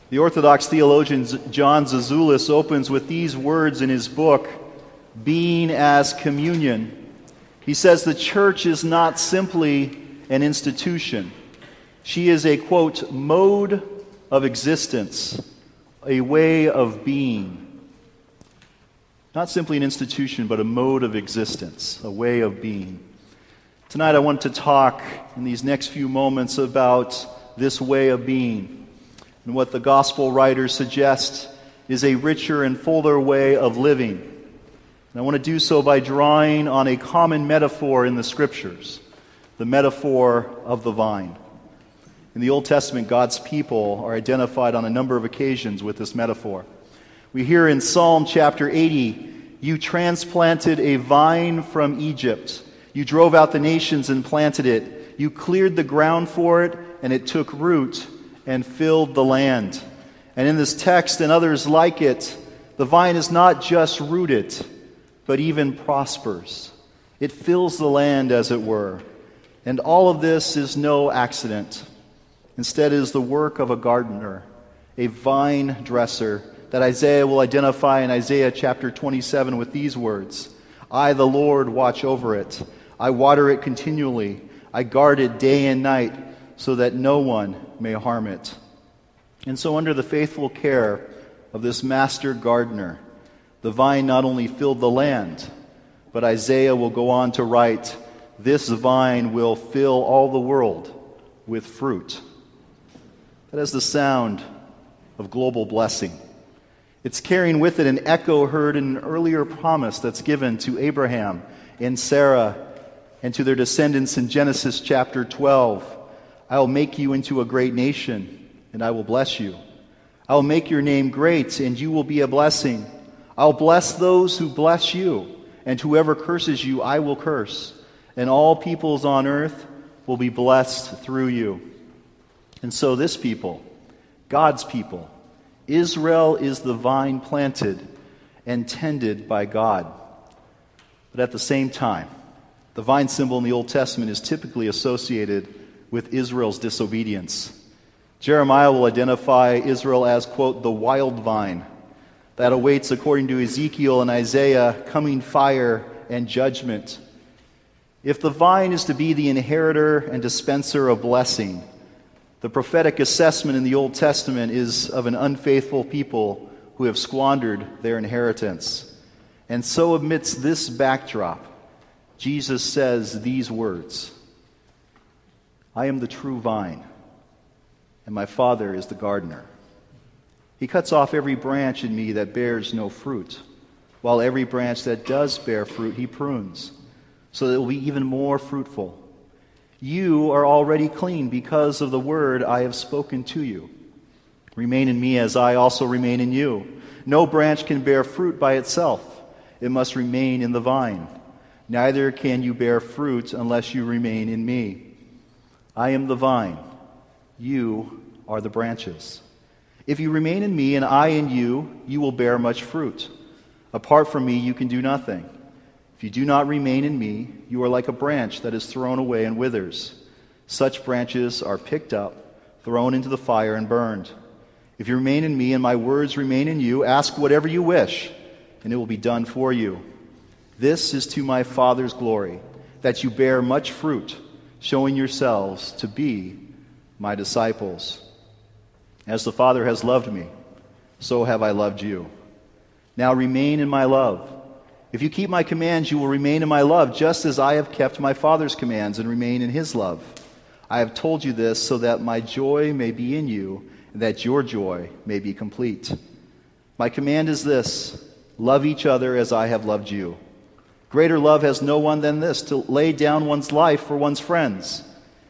The Orthodox theologian John Zizioulas opens with these words in his book, Being as Communion. He says the church is not simply an institution. She is a, quote, mode of existence, a way of being. Not simply an institution, but a mode of existence, a way of being. Tonight I want to talk in these next few moments about this way of being. And what the gospel writers suggest is a richer and fuller way of living. And I want to do so by drawing on a common metaphor in the Scriptures, the metaphor of the vine. In the Old Testament, God's people are identified on a number of occasions with this metaphor. We hear in Psalm chapter 80, "You transplanted a vine from Egypt. You drove out the nations and planted it. You cleared the ground for it, and it took root and filled the land." And in this text and others like it, the vine is not just rooted, but even prospers. It fills the land, as it were. And all of this is no accident. Instead, it is the work of a gardener, a vine dresser, that Isaiah will identify in Isaiah chapter 27 with these words, "I, the Lord, watch over it. I water it continually. I guard it day and night, so that no one may harm it." And so under the faithful care of this master gardener, the vine not only filled the land, but Isaiah will go on to write, "This vine will fill all the world with fruit." That is the sound of global blessing. It's carrying with it an echo heard in an earlier promise that's given to Abraham and Sarah and to their descendants in Genesis chapter 12. "I will make you into a great nation, and I will bless you. I will make your name great, and you will be a blessing. I will bless those who bless you, and whoever curses you I will curse. And all peoples on earth will be blessed through you." And so this people, God's people, Israel is the vine planted and tended by God. But at the same time, the vine symbol in the Old Testament is typically associated with Israel's disobedience. Jeremiah will identify Israel as, quote, "the wild vine that awaits, according to Ezekiel and Isaiah, coming fire and judgment." If the vine is to be the inheritor and dispenser of blessing, the prophetic assessment in the Old Testament is of an unfaithful people who have squandered their inheritance. And so amidst this backdrop, Jesus says these words, "I am the true vine, and my Father is the gardener. He cuts off every branch in me that bears no fruit, while every branch that does bear fruit he prunes, so that it will be even more fruitful. You are already clean because of the word I have spoken to you. Remain in me as I also remain in you. No branch can bear fruit by itself. It must remain in the vine. Neither can you bear fruit unless you remain in me. I am the vine. You are the branches. If you remain in me and I in you, you will bear much fruit. Apart from me, you can do nothing. If you do not remain in me, you are like a branch that is thrown away and withers. Such branches are picked up, thrown into the fire, and burned. If you remain in me and my words remain in you, ask whatever you wish, and it will be done for you. This is to my Father's glory, that you bear much fruit, showing yourselves to be my disciples. As the Father has loved me, so have I loved you. Now remain in my love. If you keep my commands, you will remain in my love, just as I have kept my Father's commands and remain in his love. I have told you this so that my joy may be in you, and that your joy may be complete. My command is this: love each other as I have loved you. Greater love has no one than this, to lay down one's life for one's friends.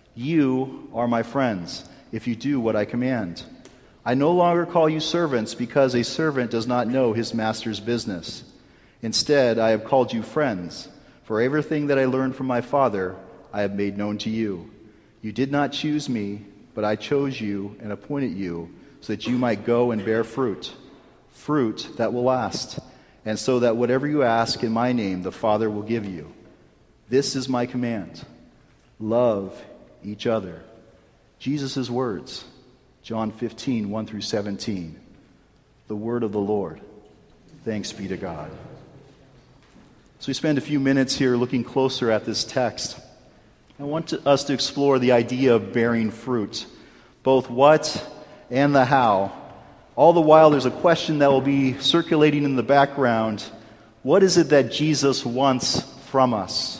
You are my friends, if you do what I command. I no longer call you servants, because a servant does not know his master's business. Instead, I have called you friends, for everything that I learned from my Father I have made known to you. You did not choose me, but I chose you and appointed you so that you might go and bear fruit, fruit that will last, and so that whatever you ask in my name the Father will give you. This is my command: love each other." Jesus' words, John 15, 1 through 17. The word of the Lord. Thanks be to God. So we spend a few minutes here looking closer at this text. I want us to explore the idea of bearing fruit, both what and the how. All the while there's a question that will be circulating in the background. What is it that Jesus wants from us?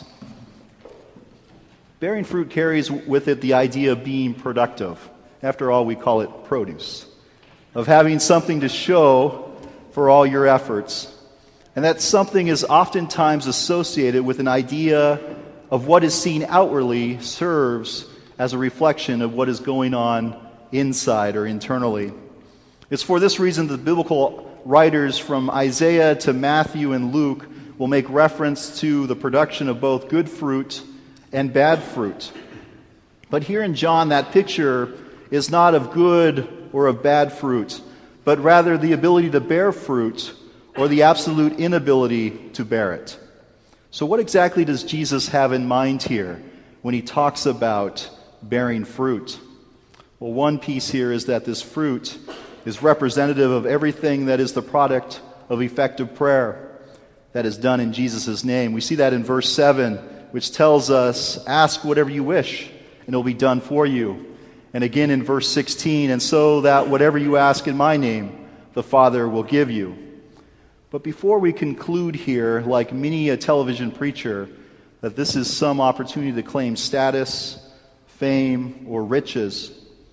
Bearing fruit carries with it the idea of being productive. After all, we call it produce. Of having something to show for all your efforts. And that something is oftentimes associated with an idea of what is seen outwardly serves as a reflection of what is going on inside or internally. It's for this reason that the biblical writers from Isaiah to Matthew and Luke will make reference to the production of both good fruit and bad fruit. But here in John, that picture is not of good or of bad fruit, but rather the ability to bear fruit or the absolute inability to bear it. So what exactly does Jesus have in mind here when he talks about bearing fruit? Well, one piece here is that this fruit is representative of everything that is the product of effective prayer that is done in Jesus' name. We see that in verse 7, which tells us, ask whatever you wish, and it will be done for you. And again in verse 16, and so that whatever you ask in my name, the Father will give you. But before we conclude here, like many a television preacher, that this is some opportunity to claim status, fame, or riches,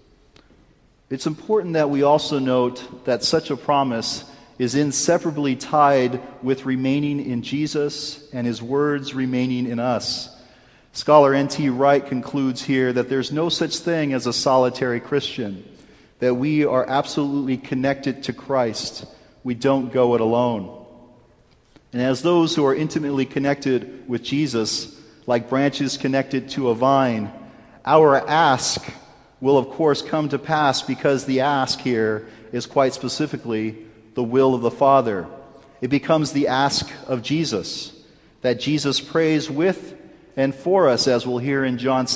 it's important that we also note that such a promise is inseparably tied with remaining in Jesus and his words remaining in us. Scholar N.T. Wright concludes here that there's no such thing as a solitary Christian, that we are absolutely connected to Christ. We don't go it alone. And as those who are intimately connected with Jesus, like branches connected to a vine, our ask will of course come to pass because the ask here is quite specifically the will of the Father. It becomes the ask of Jesus, that Jesus prays with and for us, as we'll hear in John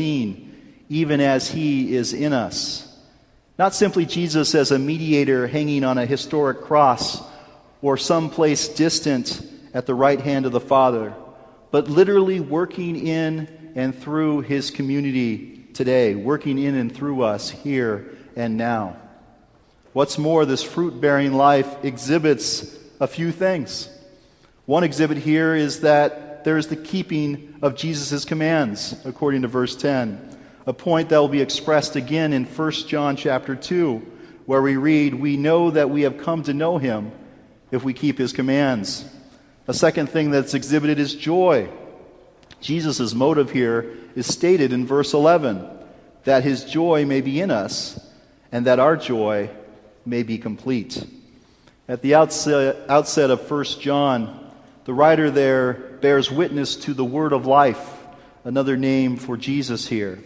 17, even as he is in us. Not simply Jesus as a mediator hanging on a historic cross or someplace distant at the right hand of the Father, but literally working in and through his community today, working in and through us here and now. What's more, this fruit-bearing life exhibits a few things. One exhibit here is that there is the keeping of Jesus' commands, according to verse 10. A point that will be expressed again in 1 John chapter 2, where we read, we know that we have come to know him if we keep his commands. A second thing that's exhibited is joy. Jesus' motive here is stated in verse 11, that his joy may be in us and that our joy may be complete. At the outset of 1 John, the writer there bears witness to the word of life, another name for Jesus here.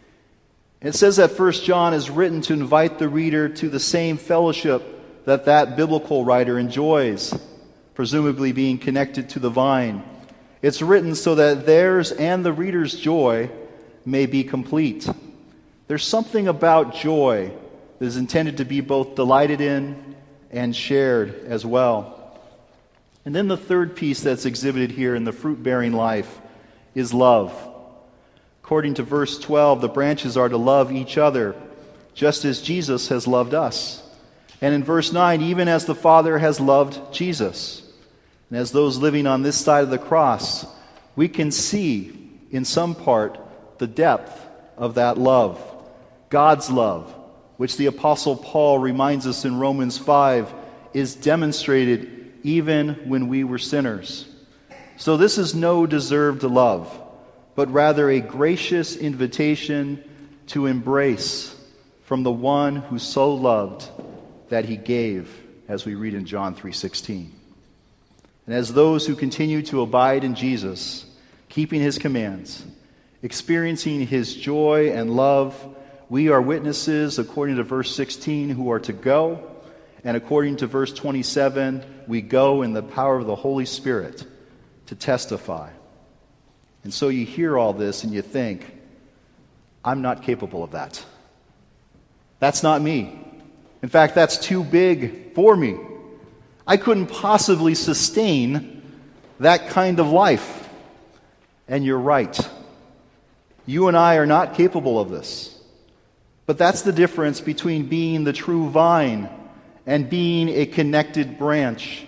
It says that 1 John is written to invite the reader to the same fellowship that biblical writer enjoys, presumably being connected to the vine. It's written so that theirs and the reader's joy may be complete. There's something about joy that is intended to be both delighted in and shared as well. And then the third piece that's exhibited here in the fruit-bearing life is love. According to verse 12, the branches are to love each other, just as Jesus has loved us. And in verse 9, even as the Father has loved Jesus. And as those living on this side of the cross, we can see in some part the depth of that love, God's love, which the Apostle Paul reminds us in Romans 5 is demonstrated even when we were sinners. So this is no deserved love, but rather a gracious invitation to embrace from the one who so loved that he gave, as we read in John 3:16. And as those who continue to abide in Jesus, keeping his commands, experiencing his joy and love, we are witnesses, according to verse 16, who are to go, and according to verse 27, we go in the power of the Holy Spirit to testify. And so you hear all this and you think, I'm not capable of that. That's not me. In fact, that's too big for me. I couldn't possibly sustain that kind of life. And you're right. You and I are not capable of this. But that's the difference between being the true vine and being a connected branch.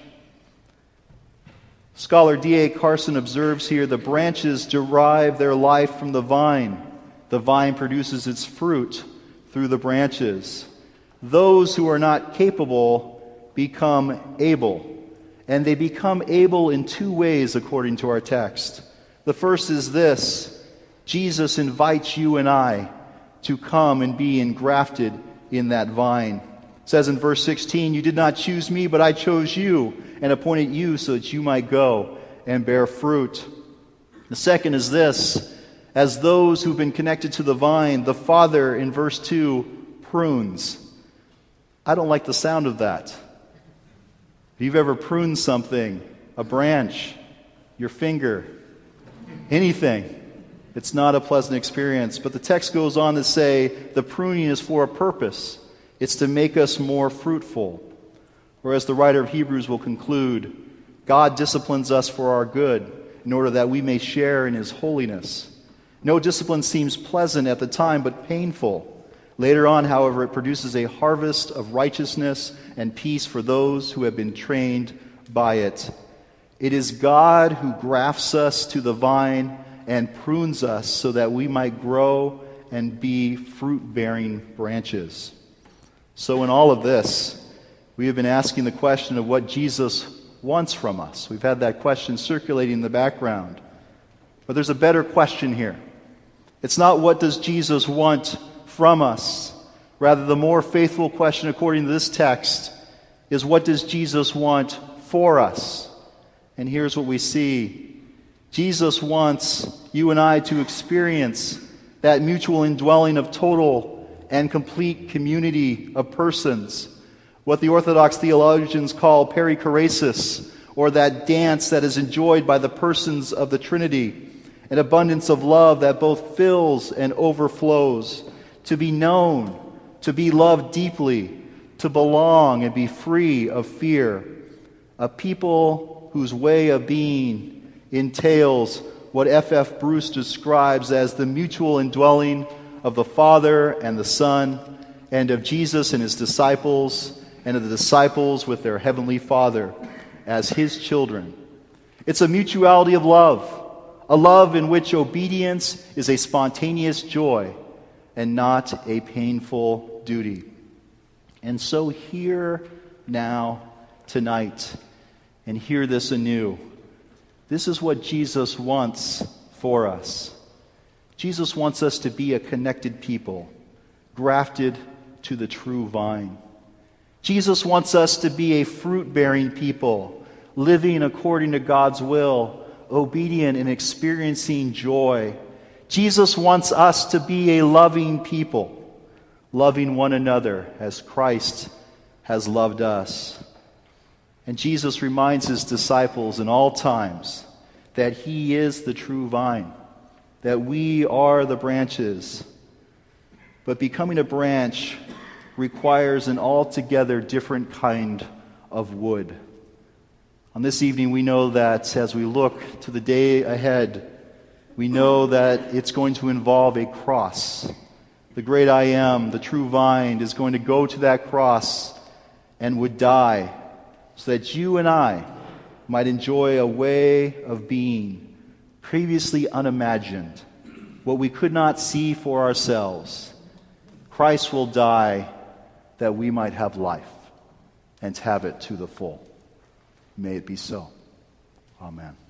Scholar D.A. Carson observes here, the branches derive their life from the vine. The vine produces its fruit through the branches. Those who are not capable become able. And they become able in two ways according to our text. The first is this: Jesus invites you and I to come and be engrafted in that vine. It says in verse 16, "You did not choose me, but I chose you and appointed you so that you might go and bear fruit." The second is this: as those who've been connected to the vine, the Father, in verse 2, prunes. I don't like the sound of that. If you've ever pruned something, a branch, your finger, anything, it's not a pleasant experience. But the text goes on to say the pruning is for a purpose. It's to make us more fruitful. Or as the writer of Hebrews will conclude, God disciplines us for our good in order that we may share in His holiness. No discipline seems pleasant at the time, but painful. Later on, however, it produces a harvest of righteousness and peace for those who have been trained by it. It is God who grafts us to the vine and prunes us so that we might grow and be fruit-bearing branches. So in all of this, we have been asking the question of what Jesus wants from us. We've had that question circulating in the background. But there's a better question here. It's not what does Jesus want from us. Rather, the more faithful question according to this text is what does Jesus want for us? And here's what we see. Jesus wants you and I to experience that mutual indwelling of total and complete community of persons. What the Orthodox theologians call perichoresis, or that dance that is enjoyed by the persons of the Trinity, an abundance of love that both fills and overflows, to be known, to be loved deeply, to belong and be free of fear. A people whose way of being entails what F.F. Bruce describes as the mutual indwelling of the Father and the Son, and of Jesus and His disciples, and of the disciples with their Heavenly Father as His children. It's a mutuality of love, a love in which obedience is a spontaneous joy and not a painful duty. And so here now, tonight, and hear this anew. This is what Jesus wants for us. Jesus wants us to be a connected people, grafted to the true vine. Jesus wants us to be a fruit-bearing people, living according to God's will, obedient and experiencing joy. Jesus wants us to be a loving people, loving one another as Christ has loved us. And Jesus reminds His disciples in all times that He is the true vine, that we are the branches. But becoming a branch requires an altogether different kind of wood. On this evening, we know that as we look to the day ahead, we know that it's going to involve a cross. The great I Am, the true vine, is going to go to that cross and would die so that you and I might enjoy a way of being previously unimagined, what we could not see for ourselves. Christ will die that we might have life and have it to the full. May it be so. Amen.